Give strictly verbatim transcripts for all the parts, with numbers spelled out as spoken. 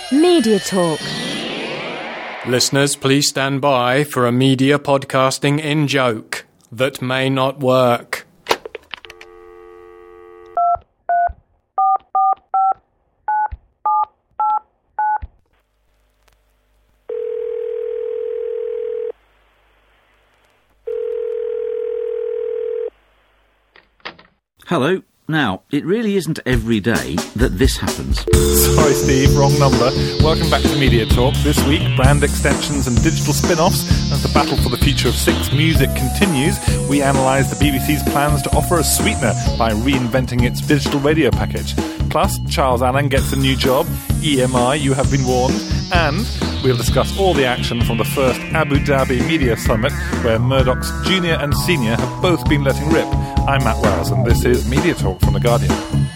Media Talk. Listeners, please stand by for a media podcasting in-joke that may not work. Hello. Now, it really isn't every day that this happens. Sorry, Steve, wrong number. Welcome back to Media Talk. This week, brand extensions and digital spin-offs. As the battle for the future of Six Music continues, we analyse the B B C's plans to offer a sweetener by reinventing its digital radio package. Plus, Charles Allen gets a new job, E M I, you have been warned, and we'll discuss all the action from the first Abu Dhabi Media Summit, where Murdoch's junior and senior have both been letting rip. I'm Matt Wells, and this is Media Talk from The Guardian.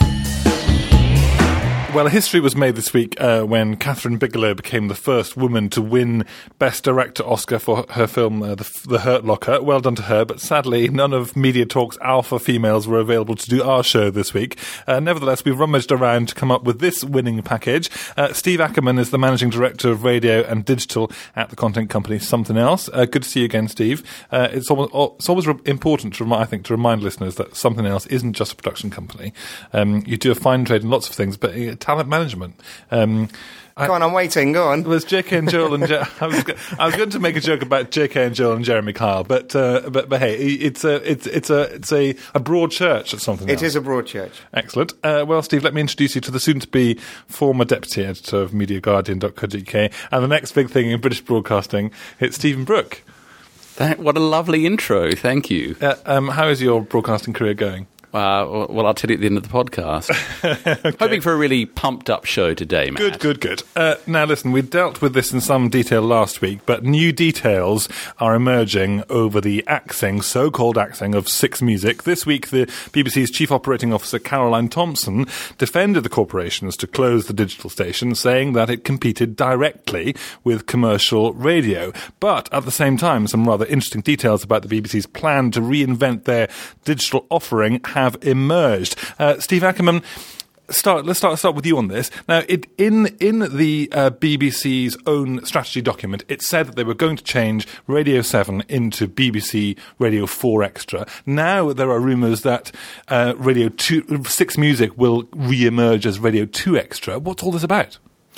Well, history was made this week uh, when Catherine Bigelow became the first woman to win Best Director Oscar for her film uh, the, the Hurt Locker. Well done to her, but sadly none of Media Talk's alpha females were available to do our show this week. Uh, nevertheless, we've rummaged around to come up with this winning package. Uh, Steve Ackerman is the Managing Director of Radio and Digital at the content company Something Else. Uh, good to see you again, Steve. Uh, it's always, it's always re- important, to remind, I think, to remind listeners that Something Else isn't just a production company. Um, you do a fine trade in lots of things, but uh, talent management. Um, Go on, I'm waiting, go on. It was J K and Joel and Je- I, was, I was going to make a joke about J K and Joel and Jeremy Kyle, but uh, but but hey, it's a it's it's a it's a, a broad church at Something Else. It is a broad church. Excellent. Uh, well, Steve, let me introduce you to the soon-to-be former deputy editor of media guardian dot co dot U K, and the next big thing in British broadcasting. It's Stephen Brooke. That, what a lovely intro. Thank you. Uh, um, how is your broadcasting career going? Uh, well, I'll tell you at the end of the podcast. Okay. Hoping for a really pumped-up show today, Matt. Good, good, good. Uh, now, listen, we dealt with this in some detail last week, but new details are emerging over the axing, so-called axing, of Six Music. This week, the B B C's Chief Operating Officer, Caroline Thompson, defended the corporations to close the digital station, saying that it competed directly with commercial radio. But, at the same time, some rather interesting details about the B B C's plan to reinvent their digital offering have emerged. Uh, Steve Ackerman, start. Let's start start with you on this. Now, it, in in the uh, B B C's own strategy document, it said that they were going to change Radio seven into B B C Radio four Extra. Now there are rumours that uh, Radio two, Six Music will re-emerge as Radio two Extra. What's all this about?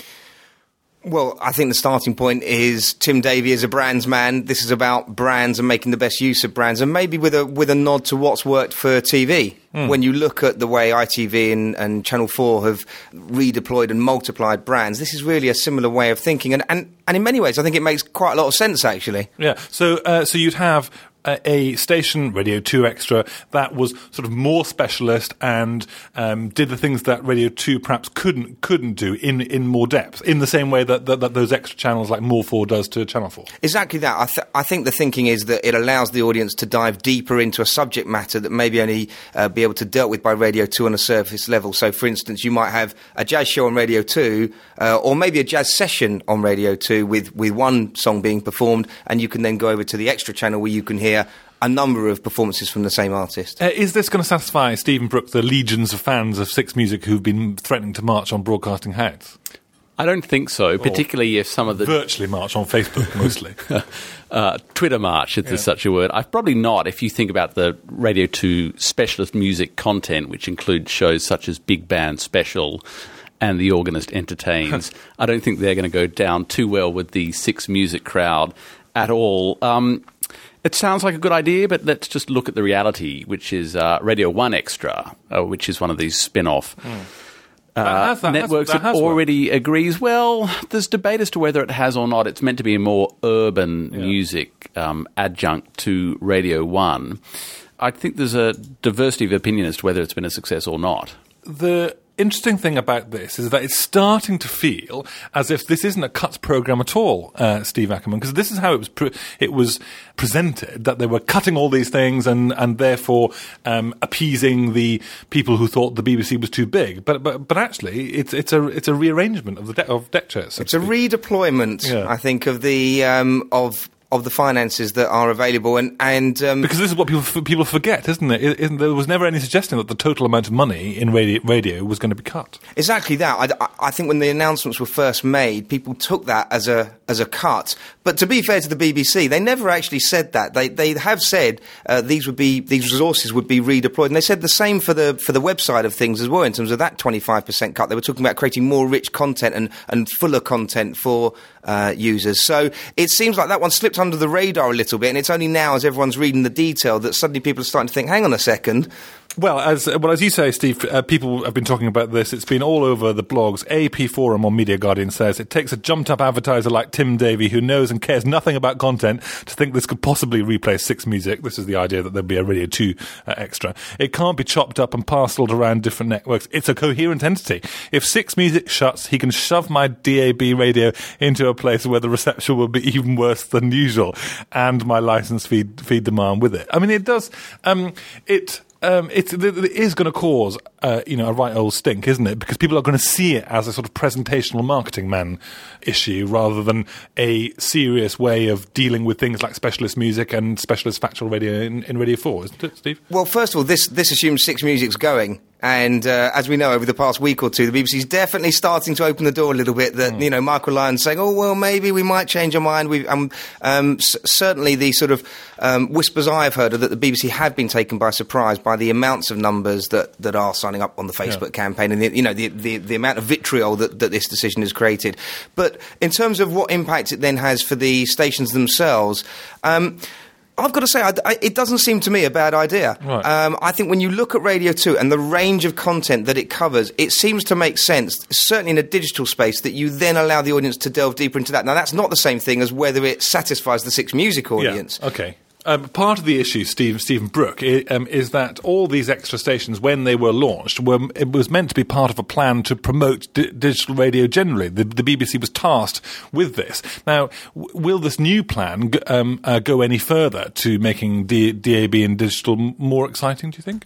Well, I think the starting point is Tim Davie is a brands man. This is about brands and making the best use of brands, and maybe with a with a nod to what's worked for T V. Mm. When you look at the way I T V and, and Channel four have redeployed and multiplied brands, this is really a similar way of thinking. And, and, and in many ways, I think it makes quite a lot of sense, actually. Yeah, so uh, so you'd have a station, Radio two Extra, that was sort of more specialist and um, did the things that Radio two perhaps couldn't couldn't do in, in more depth, in the same way that, that, that those extra channels like More four does to Channel four. Exactly that. I, th- I think the thinking is that it allows the audience to dive deeper into a subject matter that maybe only uh, be able to dealt with by Radio two on a surface level. So, for instance, you might have a jazz show on Radio two, uh, or maybe a jazz session on Radio two with, with one song being performed, and you can then go over to the extra channel where you can hear a number of performances from the same artist. Uh, is this going to satisfy Stephen Brooke, the legions of fans of Six Music who've been threatening to march on Broadcasting House? I don't think so, particularly or if some of the... Virtually march on Facebook, mostly. uh, Twitter march, if yeah. there's such a word. I've probably not, if you think about the Radio two specialist music content, which includes shows such as Big Band Special and The Organist Entertains. I don't think they're going to go down too well with the Six Music crowd at all. Um... It sounds like a good idea, but let's just look at the reality, which is uh, Radio one Extra, uh, which is one of these spin-off mm. uh, that, networks that, that, that already worked. agrees. Well, there's debate as to whether it has or not. It's meant to be a more urban yeah. music um, adjunct to Radio one. I think there's a diversity of opinion as to whether it's been a success or not. The interesting thing about this is that it's starting to feel as if this isn't a cuts program at all, uh, Steve Ackerman, because this is how it was pre- it was presented, that they were cutting all these things and and therefore um, appeasing the people who thought the B B C was too big. But but but actually, it's it's a it's a rearrangement of the de- of deck chairs. So it's a redeployment, yeah. I think, of the um, of. of the finances that are available, and and um, because this is what people people forget, isn't it? Isn't, there was never any suggestion that the total amount of money in radio, radio was going to be cut. Exactly that. I, I think when the announcements were first made, people took that as a as a cut. But to be fair to the B B C, they never actually said that. They they have said uh, these would be these resources would be redeployed, and they said the same for the for the website of things as well. In terms of that twenty-five percent cut, they were talking about creating more rich content and and fuller content for uh, users. So it seems like that one slipped under the radar a little bit, and it's only now, as everyone's reading the detail, that suddenly people are starting to think, hang on a second. Well, as well as you say, Steve, uh, people have been talking about this. It's been all over the blogs. A P Forum on Media Guardian says it takes a jumped-up advertiser like Tim Davie, who knows and cares nothing about content, to think this could possibly replace Six Music. This is the idea that there'll be a Radio two uh, extra. It can't be chopped up and parcelled around different networks. It's a coherent entity. If Six Music shuts, he can shove my D A B radio into a place where the reception will be even worse than usual, and my license feed feed demand with it. I mean, it does. Um, it. Um, it's, it is going to cause, uh, you know, a right old stink, isn't it? Because people are going to see it as a sort of presentational marketing man issue rather than a serious way of dealing with things like specialist music and specialist factual radio in, in Radio four, isn't it, Steve? Well, first of all, this, this assumes Six Music's going. And uh, as we know, over the past week or two, the B B C's definitely starting to open the door a little bit. That mm. you know, Michael Lyon's saying, "Oh well, maybe we might change our mind." We um, um, s- certainly the sort of um, whispers I've heard are that the B B C have been taken by surprise by the amounts of numbers that, that are signing up on the Facebook yeah. campaign, and the, you know the, the the amount of vitriol that, that this decision has created. But in terms of what impact it then has for the stations themselves. Um, I've got to say, I, I, it doesn't seem to me a bad idea. Right. Um, I think when you look at Radio two and the range of content that it covers, it seems to make sense, certainly in a digital space, that you then allow the audience to delve deeper into that. Now, that's not the same thing as whether it satisfies the Six Music audience. Yeah, okay. Um, part of the issue, Steve, Stephen Brooke, I, um, is that all these extra stations, when they were launched, were it was meant to be part of a plan to promote di- digital radio generally. The, the B B C was tasked with this. Now, w- will this new plan g- um, uh, go any further to making D- DAB and digital m- more exciting, do you think?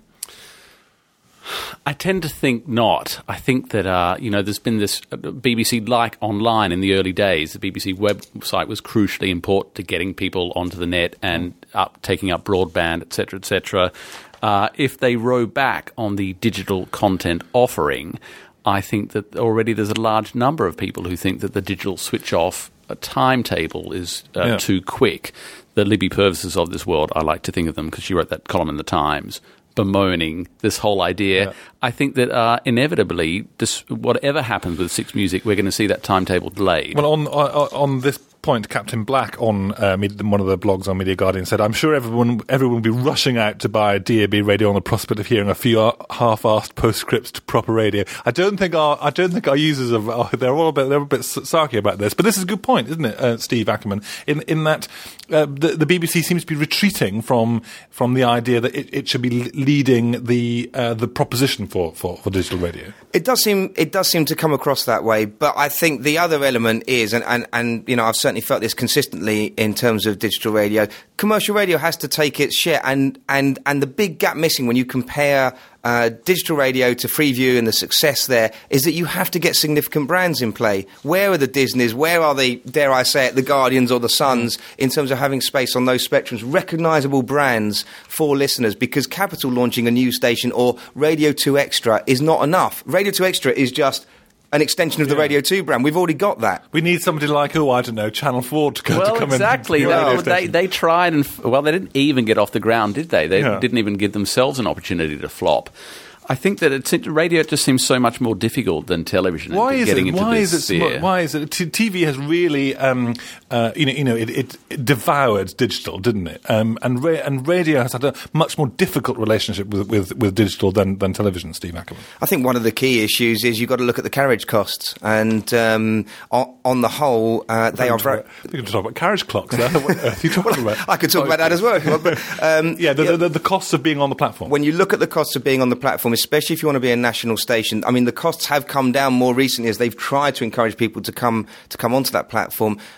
I tend to think not. I think that, uh, you know, there's been this uh, B B C like online in the early days. The B B C website was crucially important to getting people onto the net and up, taking up broadband, et cetera, et cetera. Uh, if they row back on the digital content offering, I think that already there's a large number of people who think that the digital switch-off uh, timetable is uh, yeah. too quick. The Libby Purvises of this world, I like to think of them because she wrote that column in The Times, bemoaning this whole idea. Yeah. I think that uh, inevitably, this, whatever happens with Six Music, we're going to see that timetable delayed. Well, on on, on this point, Captain Black on uh, one of the blogs on Media Guardian said, "I'm sure everyone everyone will be rushing out to buy a D A B radio on the prospect of hearing a few half-assed postscripts to proper radio." I don't think our I don't think our users are oh, they're all a bit they're a bit sarky about this, but this is a good point, isn't it, uh, Steve Ackerman? In in that uh, the, the B B C seems to be retreating from from the idea that it, it should be leading the uh, the proposition for, for, for digital radio. It does seem it does seem to come across that way, but I think the other element is, and, and, and you know, I've certainly felt this consistently in terms of digital radio, commercial radio has to take its share, and and, and the big gap missing when you compare uh, digital radio to Freeview and the success there is that you have to get significant brands in play. Where are the Disneys? Where are the, dare I say it, the Guardians or the Suns in terms of having space on those spectrums? Recognisable brands for listeners, because Capital launching a new station or Radio two Extra is not enough. Radio two Extra is just an extension of the yeah. Radio two brand. We've already got that. We need somebody like, oh, I don't know, Channel four to, go, well, to come exactly. in. Well, exactly. They, they tried and, well, they didn't even get off the ground, did they? They yeah. didn't even give themselves an opportunity to flop. I think that it's, radio just seems so much more difficult than television. Why is getting it? Into Why this is it? sphere. Why is it? T- TV has really, um, uh, you know, you know, it, it, it devoured digital, didn't it? Um, and ra- and radio has had a much more difficult relationship with with, with digital than, than television. Steve Ackerman. I think one of the key issues is you've got to look at the carriage costs, and um, on, on the whole, uh, they are very. We can talk about carriage clocks. There. What are you talking well, about? I could talk about that as well. But, um, yeah, the, yeah the, the, the costs of being on the platform. When you look at the costs of being on the platform, especially if you want to be a national station, I mean, the costs have come down more recently as they've tried to encourage people to come to come onto that platform.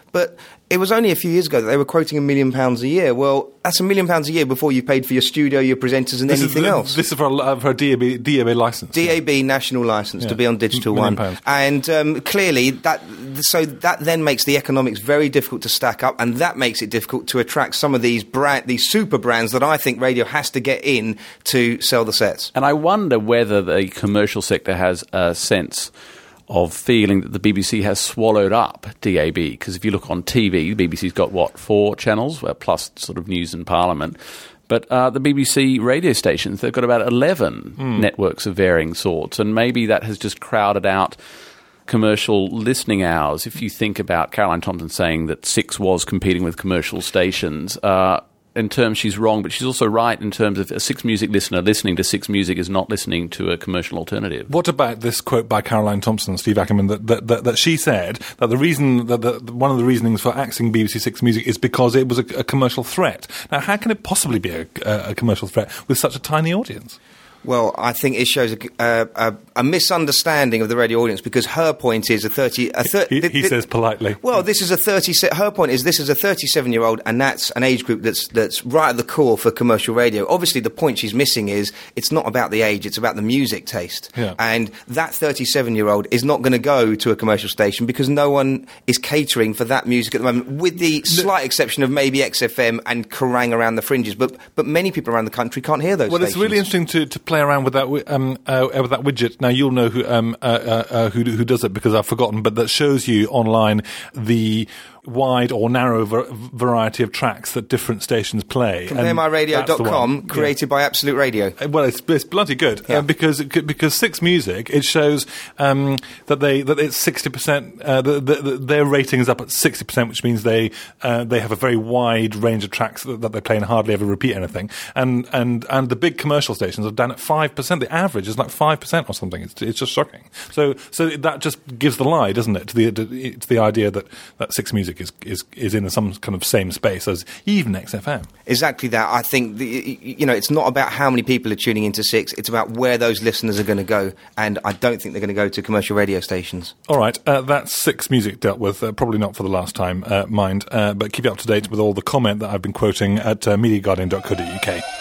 But it was only a few years ago that they were quoting a million pounds a year. Well, that's a million pounds a year before you paid for your studio, your presenters, and this anything is, else. This is for a, for a D A B, D A B license. D A B national license yeah. to be on Digital million One. Pounds. And um, clearly, that so that then makes the economics very difficult to stack up, and that makes it difficult to attract some of these brand, these super brands that I think radio has to get in to sell the sets. And I wonder whether the commercial sector has a sense of feeling that the B B C has swallowed up D A B, because if you look on T V, the B B C's got, what, four channels, well, plus sort of news and parliament. But uh, the B B C radio stations, they've got about eleven mm. networks of varying sorts, and maybe that has just crowded out commercial listening hours. If you think about Caroline Thompson saying that Six was competing with commercial stations, uh, in terms she's wrong, but she's also right in terms of a Six Music listener listening to Six Music is not listening to a commercial alternative. What about this quote by Caroline Thompson, Steve Ackerman, that that, that, that she said that the reason that the, one of the reasonings for axing B B C Six Music is because it was a, a commercial threat. Now, how can it possibly be a, a, a commercial threat with such a tiny audience? Well, I think it shows a, a, a misunderstanding of the radio audience, because her point is a thirty. A thir- he th- he th- says politely. Well, this is a thirty. Her point is this is a thirty-seven-year-old, and that's an age group that's that's right at the core for commercial radio. Obviously, the point she's missing is it's not about the age; it's about the music taste. Yeah. And that thirty-seven-year-old is not going to go to a commercial station because no one is catering for that music at the moment, with the slight exception of maybe X F M and Kerrang around the fringes. But but many people around the country can't hear those. Well, stations. It's really interesting to, to play around with that wi- um, uh, with that widget. Now you'll know who um, uh, uh, uh, who who does it, because I've forgotten, but that shows you online the wide or narrow ver- variety of tracks that different stations play. compare my radio dot com, created yeah. by Absolute Radio. Well, it's, it's bloody good Yeah. uh, because it, because Six Music, it shows um, that they that it's sixty percent. Uh, the, the, the, their rating is up at sixty percent, which means they uh, they have a very wide range of tracks that, that they play and hardly ever repeat anything. And and and the big commercial stations are down at five percent. The average is like five percent or something. It's it's just shocking. So so that just gives the lie, doesn't it, to the to, to the idea that, that Six Music is is is in some kind of same space as even X F M. Exactly that. I think, the, you know, it's not about how many people are tuning into Six, it's about where those listeners are going to go, and I don't think they're going to go to commercial radio stations. All right, uh, that's Six Music dealt with, uh, probably not for the last time, uh, mind, uh, but keep you up to date with all the comment that I've been quoting at uh, media guardian dot co dot U K.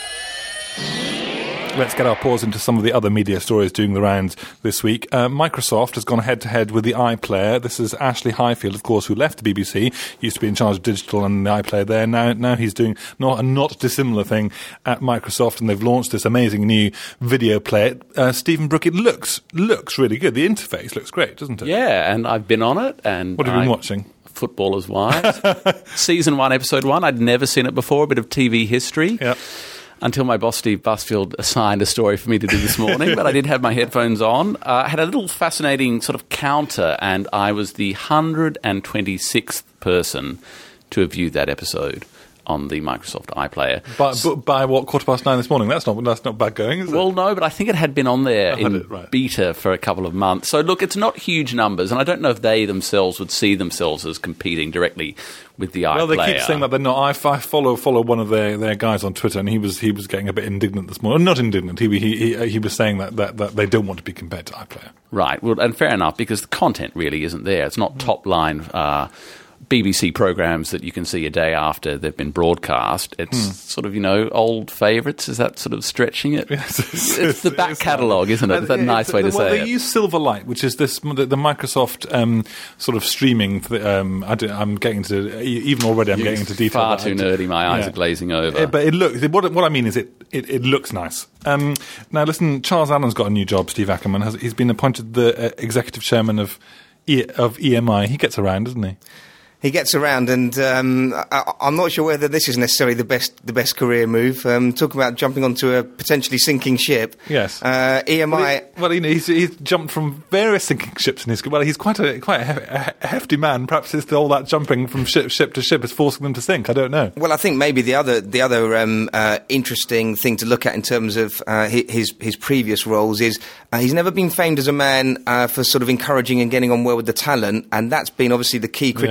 Let's get our paws into some of the other media stories doing the rounds this week. Uh, Microsoft has gone head-to-head with the iPlayer. This is Ashley Highfield, of course, who left the B B C. He used to be in charge of digital and the iPlayer there. Now now he's doing not a not dissimilar thing at Microsoft, and they've launched this amazing new video player. Uh, Stephen Brook, it looks looks really good. The interface looks great, doesn't it? Yeah, and I've been on it. And What have you been I- watching? Footballers' Wives. Season one, episode one. I'd never seen it before, a bit of T V history. Yeah. Until my boss, Steve Busfield, assigned a story for me to do this morning, but I did have my headphones on. Uh, I had a little fascinating sort of counter, and I was the one hundred twenty-sixth person to have viewed that episode on the Microsoft iPlayer. By, b- by what, quarter past nine this morning? That's not that's not bad going, is it? Well, no, but I think it had been on there I had in it, right. beta for a couple of months. So, look, it's not huge numbers, and I don't know if they themselves would see themselves as competing directly with the iPlayer. Well, they keep saying that they're not. I, f- I follow follow one of their, their guys on Twitter, and he was he was getting a bit indignant this morning. Not indignant. He he he, he was saying that, that, that they don't want to be compared to iPlayer. Right, well, and fair enough, because the content really isn't there. It's not top-line uh, B B C programs that you can see a day after they've been broadcast. It's Hmm. sort of, you know, old favourites. Is that sort of stretching it? Yes, it's- it's the back it's- catalogue, isn't it? Is that a nice way to well, say they it? use Silverlight, which is this the, the Microsoft um, sort of streaming. th- Um, I don't, I'm getting to even already. I'm getting into detail. Far that too I- nerdy. My eyes yeah. are glazing over. Uh, but it looks. What, what I mean is, it, it, it looks nice. Um, now, listen. Charles Allen's got a new job. Steve Ackerman has. He's been appointed the uh, executive chairman of e, of E M I. He gets around, doesn't he? He gets around, and um, I, I'm not sure whether this is necessarily the best the best career move. Um, talking about jumping onto a potentially sinking ship. Yes. Uh, E M I. Well, he, well, you know, he's, he's jumped from various sinking ships in his. Well, he's quite a quite a, hef- a hefty man. Perhaps it's all that jumping from ship ship to ship is forcing them to sink. I don't know. Well, I think maybe the other the other um, uh, interesting thing to look at in terms of uh, hi- his his previous roles is uh, he's never been famed as a man uh, for sort of encouraging and getting on well with the talent, and that's been obviously the key criticism at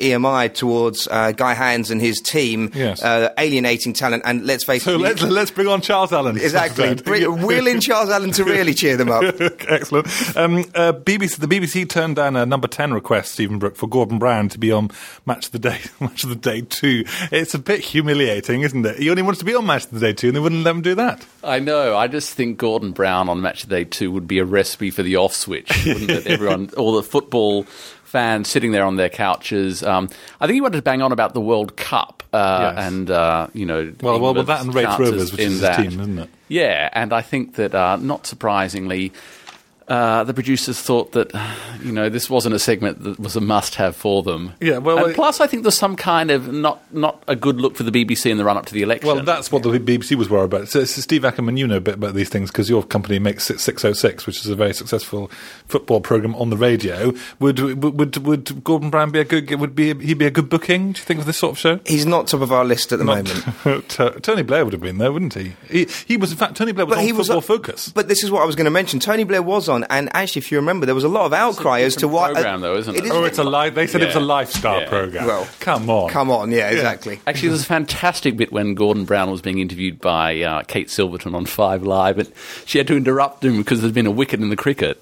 E M I towards uh, Guy Hands and his team, yes. uh, alienating talent. And let's face so it, let's let's bring on Charles Allen. Exactly, wheel in Charles Allen to really cheer them up. Excellent. Um, uh, B B C, the B B C turned down a number ten request, Stephen Brooke, for Gordon Brown to be on Match of the Day, Match of the Day two. It's a bit humiliating, isn't it? He only wanted to be on Match of the Day two, and they wouldn't let him do that. I know. I just think Gordon Brown on Match of the Day two would be a recipe for the off switch, wouldn't it? Everyone, all the football fans sitting there on their couches. Um, I think he wanted to bang on about the World Cup uh, yes. and uh, you know, well, well, well, that and Raith Rovers, which is his that. team, isn't it? Yeah, and I think that uh, not surprisingly, Uh, the producers thought that, you know, this wasn't a segment that was a must-have for them. Yeah, well, and well, plus, I think there's some kind of not not a good look for the B B C in the run-up to the election. Well, that's what the B B C was worried about. So, so Steve Ackerman, you know a bit about these things because your company makes six oh six, which is a very successful football program on the radio. Would would would, would Gordon Brown be a good? Would be he be a good booking? Do you think of this sort of show? He's not top of our list at the not, moment. t- Tony Blair would have been there, wouldn't he? He, he was, in fact, Tony Blair was but on he was Football on, Focus. But this is what I was going to mention. Tony Blair was on, and actually, if you remember, there was a lot of outcry as to why. Program, though, isn't it? it Oh, it's a li- They said yeah. it was a lifestyle yeah. program. Well, come on, come on, yeah, exactly. Yeah. Actually, there's a fantastic bit when Gordon Brown was being interviewed by uh, Kate Silverton on Five Live, and she had to interrupt him because there's been a wicket in the cricket.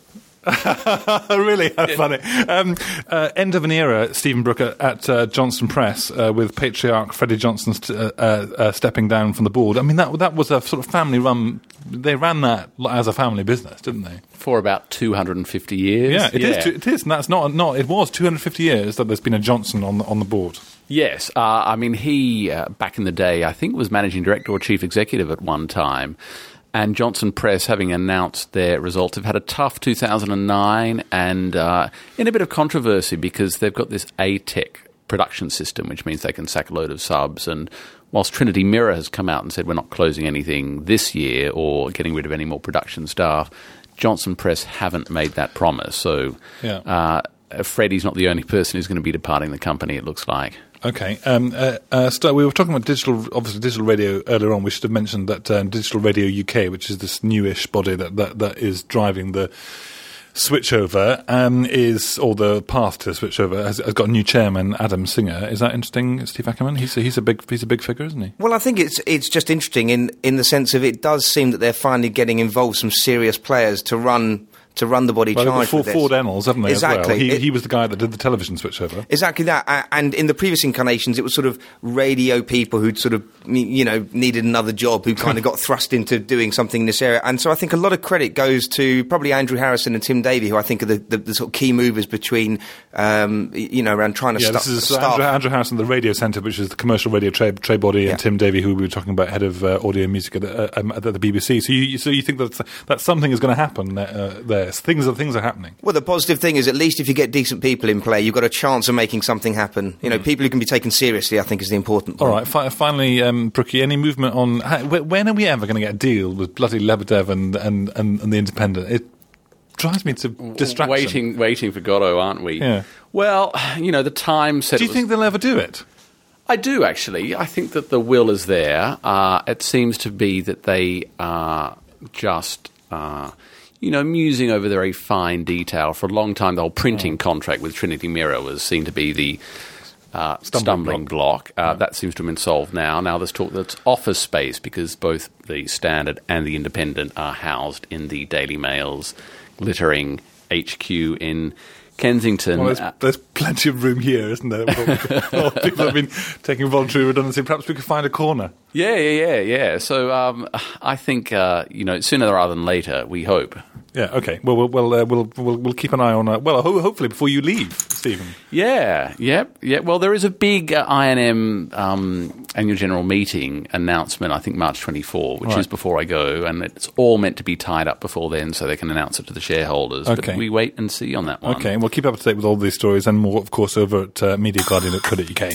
Really funny. Um, uh, end of an era, Stephen Brooke, at, at uh, Johnston Press, uh, with patriarch Freddie Johnson st- uh, uh, stepping down from the board. I mean, that that was a sort of family-run. They ran that as a family business, didn't they? For about two hundred fifty years. Yeah, it yeah. is. It is, and that's not not. It was two hundred fifty years that there's been a Johnson on the, on the board. Yes, uh, I mean, he uh, back in the day, I think, was managing director or chief executive at one time. And Johnston Press, having announced their results, have had a tough two thousand nine and uh, in a bit of controversy because they've got this A T E C production system, which means they can sack a load of subs. And whilst Trinity Mirror has come out and said we're not closing anything this year or getting rid of any more production staff, Johnston Press haven't made that promise. So yeah. uh, Freddie's not the only person who's going to be departing the company, it looks like. Okay. Um, uh, uh, St- we were talking about digital, obviously digital radio earlier on. We should have mentioned that um, Digital Radio U K, which is this newish body that, that, that is driving the switchover, um, is, or the path to switchover, has, has got a new chairman, Adam Singer. Is that interesting, Steve Ackerman? He's a, he's a big he's a big figure, isn't he? Well, I think it's it's just interesting in in the sense of it does seem that they're finally getting involved some serious players to run. To run the body well, charged four, with this. Ford Ennals, haven't they, exactly. as well? He, it, he was the guy that did the television switchover. Exactly that. Uh, and in the previous incarnations, it was sort of radio people who'd sort of, you know, needed another job, who kind of got thrust into doing something in this area. And so I think a lot of credit goes to probably Andrew Harrison and Tim Davey, who I think are the, the, the sort of key movers between, um, you know, around trying to yeah, st- this is start... Andrew, Andrew Harrison, the Radio Centre, which is the commercial radio trade, trade body, yeah. and Tim Davey, who we were talking about, head of uh, audio and music at the, uh, um, at the B B C. So you, so you think that that something is going to happen uh, there? Things are things are happening. Well, the positive thing is, at least if you get decent people in play, you've got a chance of making something happen. You know, mm. people who can be taken seriously, I think, is the important point. All right, fi- finally, um, Brookie, any movement on how, when are we ever going to get a deal with bloody Lebedev and, and, and, and the Independent? It drives me to distraction. Waiting, waiting for Godot, aren't we? Yeah. Well, you know, the Times said. Do you it was, think they'll ever do it? I do, actually. I think that the will is there. Uh, it seems to be that they are just. Uh, You know, musing over the very fine detail. For a long time, the whole printing oh. contract with Trinity Mirror was seen to be the uh, stumbling, stumbling block. block. Uh, yeah. That seems to have been solved now. Now there's talk that it's office space because both the Standard and the Independent are housed in the Daily Mail's glittering H Q in Kensington. Well, there's, there's plenty of room here, isn't there? Well, people have been taking voluntary redundancy. Perhaps we could find a corner. Yeah, yeah, yeah, yeah. So um, I think, uh, you know, sooner rather than later, we hope. Yeah, okay. Well, we'll we'll, uh, we'll, we'll, we'll keep an eye on... Uh, well, ho- hopefully before you leave, Stephen. Yeah, yeah, yeah. Well, there is a big uh, I N M um, annual general meeting announcement, I think March twenty-fourth, which right. is before I go, and it's all meant to be tied up before then so they can announce it to the shareholders. Okay. But we wait and see on that one. Okay, and we'll keep up to date with all these stories and more, of course, over at uh, media guardian dot co dot U K.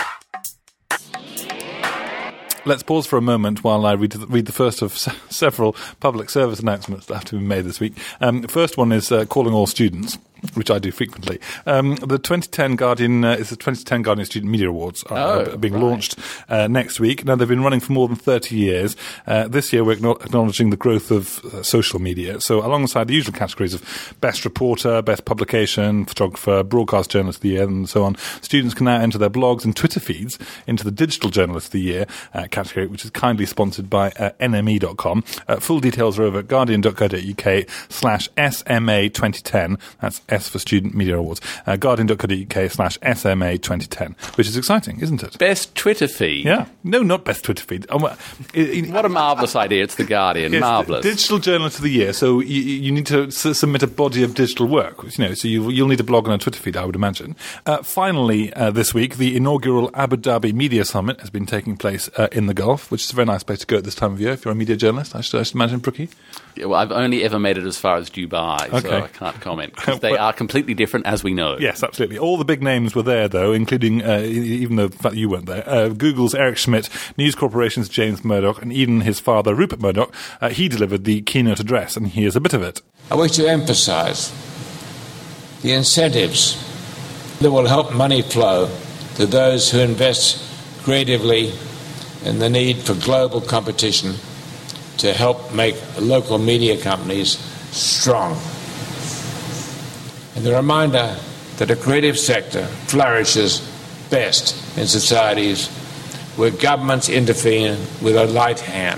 Let's pause for a moment while I read the, read the first of se- several public service announcements that have to be made this week. Um, the first one is uh, calling all students. which I do frequently. Um, the twenty ten Guardian, uh, it's the twenty ten Guardian Student Media Awards are, Oh, are being right. launched uh, next week. Now, they've been running for more than thirty years. Uh, this year, we're acknow- acknowledging the growth of uh, social media. So, alongside the usual categories of best reporter, best publication, photographer, broadcast journalist of the year, and so on, students can now enter their blogs and Twitter feeds into the digital journalist of the year uh, category, which is kindly sponsored by uh, N M E dot com. Uh, full details are over at guardian dot co dot uk slash S M A twenty ten. That's S for Student Media Awards. Uh, guardian dot co dot uk slash S M A twenty ten, which is exciting, isn't it? Best Twitter feed. Yeah. No, not best Twitter feed. Um, it, it, What a marvellous idea. It's The Guardian. Yes, Marvellous. Digital Journalist of the Year. So you, you need to s- submit a body of digital work. You know, so you, you'll need a blog and a Twitter feed, I would imagine. Uh, finally, uh, this week, the inaugural Abu Dhabi Media Summit has been taking place uh, in the Gulf, which is a very nice place to go at this time of year if you're a media journalist. I should, I should imagine, Brookie. Yeah, well, I've only ever made it as far as Dubai, Okay. so I can't comment. 'Cause they But- are completely different, as we know. Yes, absolutely. All the big names were there, though, including, uh, e- even the fact that you weren't there, uh, Google's Eric Schmidt, News Corporation's James Murdoch, and even his father, Rupert Murdoch. Uh, he delivered the keynote address, and here's a bit of it. I wish to emphasize the incentives that will help money flow to those who invest creatively in the need for global competition to help make local media companies strong. And the reminder that a creative sector flourishes best in societies where governments intervene with a light hand.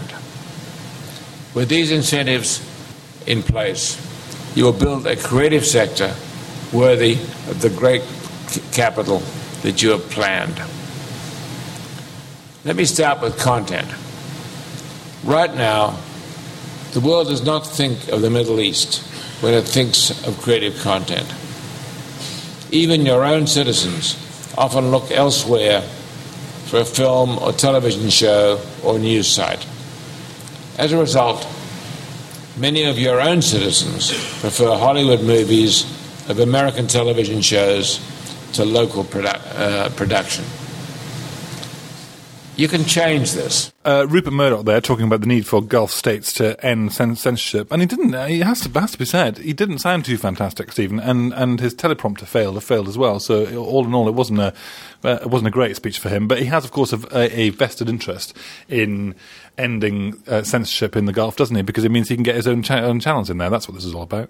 With these incentives in place, you will build a creative sector worthy of the great c- capital that you have planned. Let me start with content. Right now, the world does not think of the Middle East when it thinks of creative content. Even your own citizens often look elsewhere for a film or television show or news site. As a result, many of your own citizens prefer Hollywood movies of American television shows to local produ- uh, production. You can change this. Uh, Rupert Murdoch there talking about the need for Gulf states to end cen- censorship, and he didn't. Uh, he has to has to be said. He didn't sound too fantastic, Stephen, and, and his teleprompter failed. failed as well. So all in all, it wasn't a uh, it wasn't a great speech for him. But he has, of course, a, a vested interest in ending uh, censorship in the Gulf, doesn't he? Because it means he can get his own, cha- own channels in there. That's what this is all about.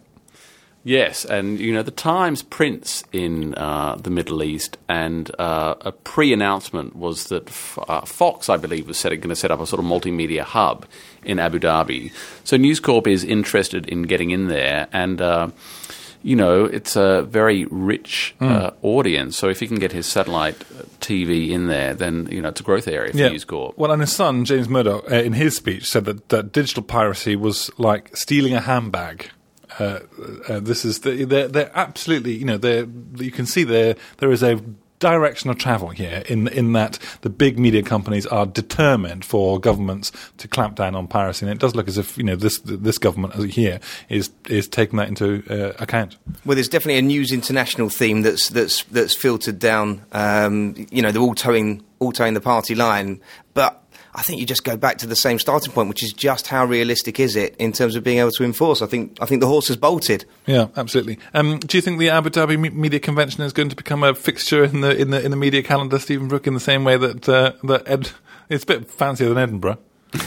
Yes, and you know the Times prints in uh, the Middle East, and uh, a pre-announcement was that F- uh, Fox, I believe, was going to set up a sort of multimedia hub in Abu Dhabi. So News Corp is interested in getting in there, and uh, you know it's a very rich Mm. uh, audience. So if he can get his satellite T V in there, then you know it's a growth area for News Corp. Well, and his son James Murdoch, uh, in his speech, said that, that digital piracy was like stealing a handbag. Uh, uh, this is the, they're, they're absolutely, you know, they're, you can see there there is a direction of travel here in in that the big media companies are determined for governments to clamp down on piracy, and it does look as if you know this this government here is is taking that into uh, account. Well, there's definitely a News International theme that's that's that's filtered down. Um, you know, they're all towing all towing the party line, but I think you just go back to the same starting point, which is just how realistic is it in terms of being able to enforce. I think I think the horse has bolted. Yeah, absolutely. Um, do you think the Abu Dhabi Me- Media Convention is going to become a fixture in the in the in the media calendar, Stephen Brooke, in the same way that uh, that Ed? It's a bit fancier than Edinburgh.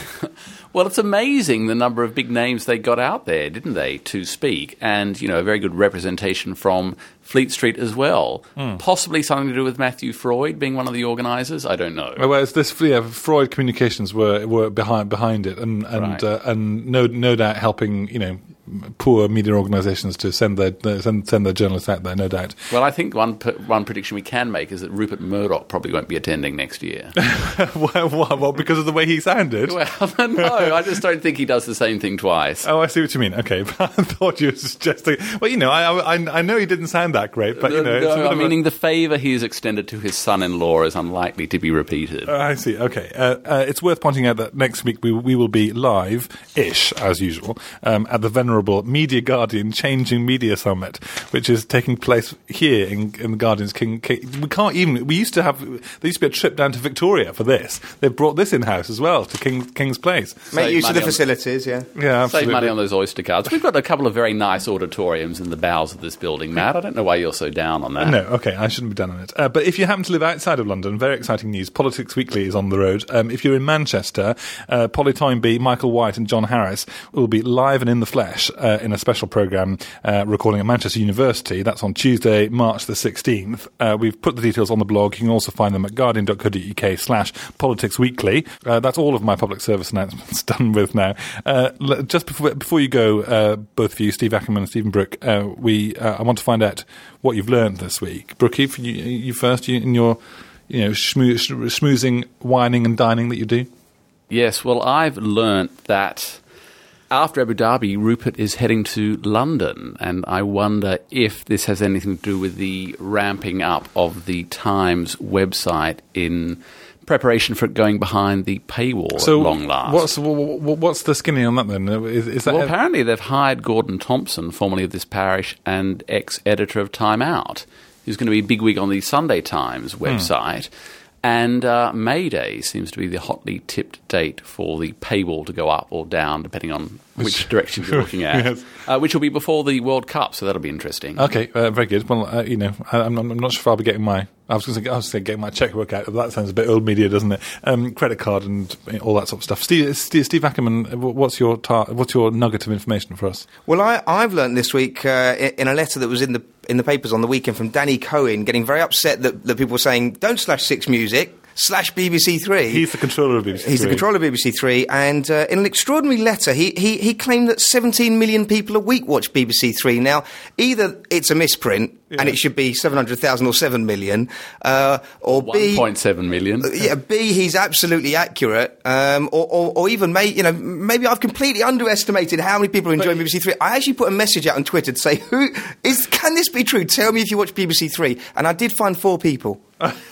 Well, it's amazing the number of big names they got out there, didn't they, to speak? And, you know, a very good representation from Fleet Street as well. Mm. Possibly something to do with Matthew Freud being one of the organisers. I don't know. Well, it's this yeah, Freud Communications were were behind behind it, and and Right. uh, and no no doubt helping you know poor media organisations to send their, their send send their journalists out there. No doubt. Well, I think one p- one prediction we can make is that Rupert Murdoch probably won't be attending next year. well, well, well, because of the way he sounded. Well, no, I just don't think he does the same thing twice. Oh, I see what you mean. Okay, but I thought you were suggesting. Well, you know, I I, I know he didn't sound that great, but you know, no, it's a bit I'm of a- meaning the favour he has extended to his son-in-law is unlikely to be repeated. Uh, I see. Okay, uh, uh, it's worth pointing out that next week we we will be live-ish as usual um, at the Venerable memorable Media Guardian Changing Media Summit, which is taking place here in, in the Guardian's King, King. We can't even. We used to have. There used to be a trip down to Victoria for this. They've brought this in house as well to King, King's Place. Make Save use of the money on- facilities, yeah. Yeah, absolutely. Save money on those Oyster cards. We've got a couple of very nice auditoriums in the bowels of this building, Matt. I don't know why you're so down on that. No, okay, I shouldn't be down on it. Uh, but if you happen to live outside of London, very exciting news. Politics Weekly is on the road. Um, if you're in Manchester, uh, Polly Toynbee, Michael White and John Harris will be live and in the flesh uh, in a special programme uh, recording at Manchester University. That's on Tuesday, March the sixteenth. Uh, we've put the details on the blog. You can also find them at guardian.co.uk slash politics weekly. Uh, that's all of my public service announcements done with now. Uh, l- just before, before you go, uh, both of you, Steve Ackerman and Stephen Brooke, uh, we uh, I want to find out what you've learned this week. Brookie, for you, you first, you, in your you know schmoo- schmoozing, whining and dining that you do. Yes, well, I've learnt that after Abu Dhabi, Rupert is heading to London, and I wonder if this has anything to do with the ramping up of the Times website in preparation for it going behind the paywall So at long last. what's wh- wh- what's the skinny on that then? Is, is that Well, apparently they've hired Gordon Thompson, formerly of This Parish and ex-editor of Time Out, who's going to be bigwig on the Sunday Times website. Hmm. And uh, May Day seems to be the hotly tipped date for the paywall to go up or down, depending on which direction you're looking at, Yes. uh, which will be before the World Cup, so that'll be interesting. Okay, uh, very good. Well, uh, you know, I, I'm, I'm not sure if I'll be getting my. I was going to say, I was going to get my checkbook out. But that sounds a bit old media, doesn't it? Um, credit card and all that sort of stuff. Steve, Steve, Steve Ackerman, what's your tar- what's your nugget of information for us? Well, I, I've learnt this week uh, in a letter that was in the in the papers on the weekend from Danny Cohen, getting very upset that, that people were saying, don't slash Six Music, slash B B C Three. He's the controller of B B C Three. He's the controller of B B C Three, and uh, in an extraordinary letter, he, he, he claimed that seventeen million people a week watch B B C Three. Now, either it's a misprint, yeah. and it should be seven hundred thousand or seven million, uh, or B... one point seven million. Uh, yeah, B, he's absolutely accurate, um, or, or, or even, may, you know, maybe I've completely underestimated how many people are enjoying but, B B C Three. I actually put a message out on Twitter to say, "Who is? Can this be true? Tell me if you watch B B C Three." And I did find four people.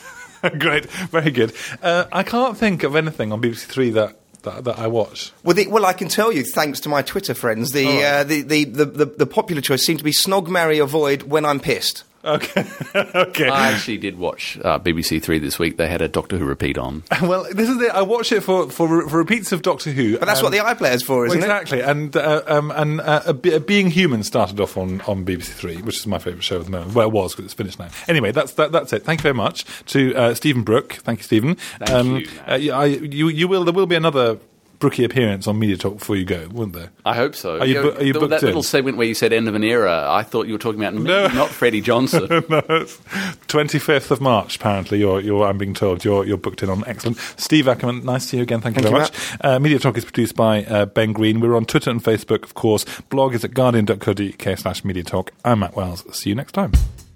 Great, very good. Uh, I can't think of anything on B B C Three that, that, that I watch. Well, the, well, I can tell you, thanks to my Twitter friends, the, oh. uh, the, the, the, the, the popular choice seemed to be Snog, Marry, Avoid When I'm Pissed. Okay, okay. I actually did watch uh, B B C Three this week. They had a Doctor Who repeat on. Well, this is it. I watch it for, for, for repeats of Doctor Who. But that's um, what the iPlayer's for, isn't well, exactly. it? Exactly. And, uh, um, and uh, a, a Being Human started off on, on B B C Three, which is my favourite show at the moment. Well, it was, because it's finished now. Anyway, that's that, that's it. Thank you very much to uh, Stephen Brooke. Thank you, Stephen. Thank um, you. Uh, I, you. You will. There will be another Brookie appearance on Media Talk before you go, wouldn't there? I hope so. Are you, bu- are you the, booked that in? little segment where you said end of an era, I thought you were talking about me, no. not Freddie Johnson. No, it's twenty-fifth of March, apparently, you're, you're, I'm being told you're, you're booked in on. Excellent. Steve Ackerman, nice to see you again. Thank you Thank very you, much. Uh, Media Talk is produced by uh, Ben Green. We're on Twitter and Facebook, of course. Blog is at guardian.co.uk slash Media Talk. I'm Matt Wells. See you next time.